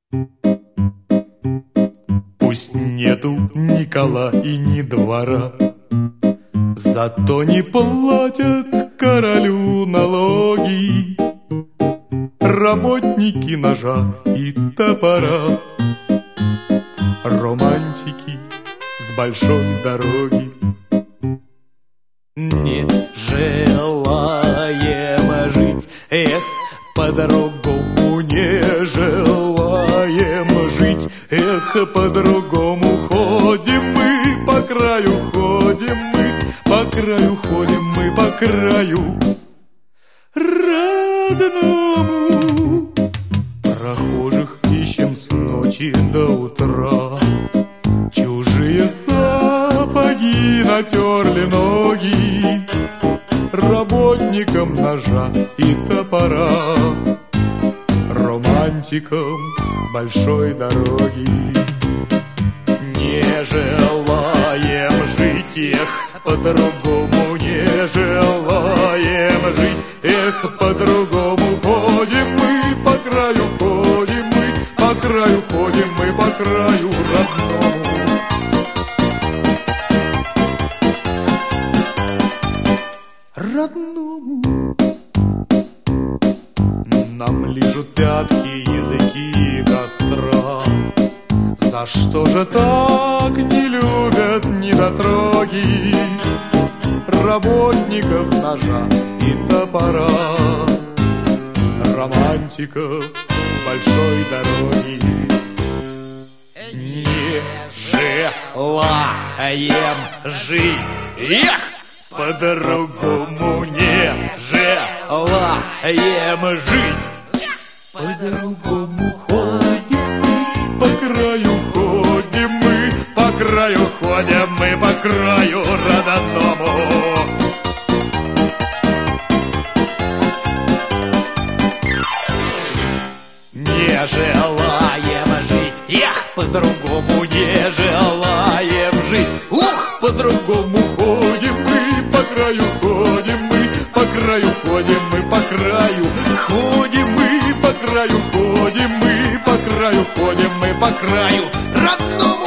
Пусть нету ни кола и ни двора, зато не платят королю налоги работники ножа и топора, романтики с большой дороги. Не желаем жить, эх, по-другому не желаем жить, эх, по-другому ходим мы, по краю ходим мы, по краю ходим мы, по краю родному. Прохожих ищем с ночи до утра, чужие сапоги натерли ноги работникам ножа и топора, романтикам с большой дороги. Не желаем жить, эх, по-другому не желаем жить, эх, по-другому ходим мы, по краю ходим мы, по краю ходим мы, по краю родному. Родному. Нам лижут пятки языки костра, за что же так не любят недотроги работников ножа и топора, романтиков большой дороги. Не желаем жить, эх, по-другому не желаем жить, по-другому ходим мы, по краю ходим мы, по краю ходим мы, по краю родному. Не желаем жить, эх, по-другому не желаем жить, ух, по-другому ходим мы, по краю ходим мы, по краю ходим мы, по краю ходим мы, по краю ходим мы, по краю ходим мы, по краю родному.